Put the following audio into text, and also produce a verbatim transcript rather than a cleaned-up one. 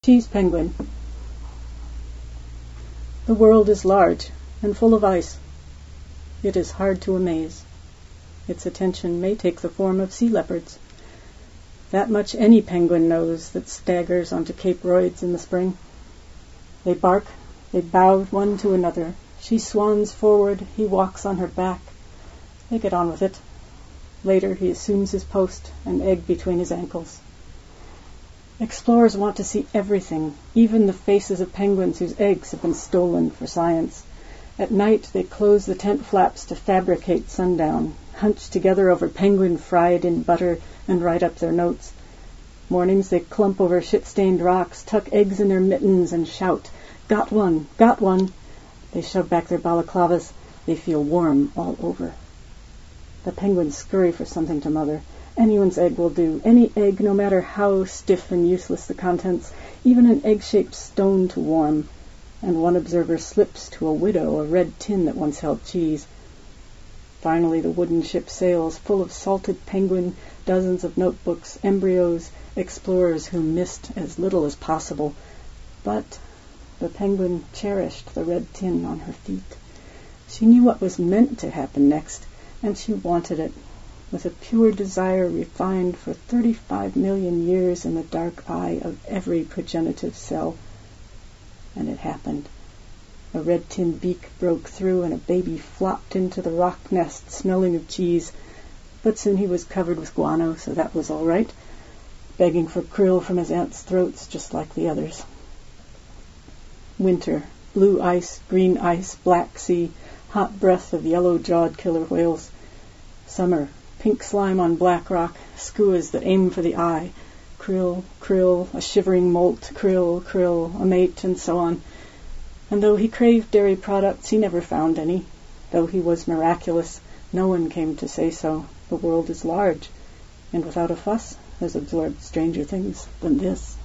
Cheese penguin. The world is large and full of ice. It is hard to amaze. Its attention may take the form of sea leopards. That much any penguin knows that staggers onto Cape Royds in the spring. They bark, they bow one to another. She swans forward, he walks on her back. They get on with it. Later he assumes his post, an egg between his ankles. Explorers want to see everything, even the faces of penguins whose eggs have been stolen for science. At night they close the tent flaps to fabricate sundown, hunch together over penguin fried in butter, and write up their notes. Mornings they clump over shit-stained rocks, tuck eggs in their mittens, and shout, "Got one! Got one!" They shove back their balaclavas. They feel warm all over. The penguins scurry for something to mother. Anyone's egg will do. Any egg, no matter how stiff and useless the contents, even an egg-shaped stone to warm. And one observer slips to a widow a red tin that once held cheese. Finally the wooden ship sails, full of salted penguin, dozens of notebooks, embryos, explorers who missed as little as possible. But the penguin cherished the red tin on her feet. She knew what was meant to happen next, and she wanted it, with a pure desire refined for thirty-five million years in the dark eye of every progenitive cell. And it happened. A red tin beak broke through, and a baby flopped into the rock nest, smelling of cheese. But soon he was covered with guano, so that was all right, begging for krill from his aunt's throats, just like the others. Winter, blue ice, green ice, black sea, hot breath of yellow-jawed killer whales. Summer, pink slime on black rock, skuas that aim for the eye, krill, krill, a shivering molt, krill, krill, a mate, and so on. And though he craved dairy products, he never found any. Though he was miraculous, no one came to say so. The world is large, and without a fuss has absorbed stranger things than this.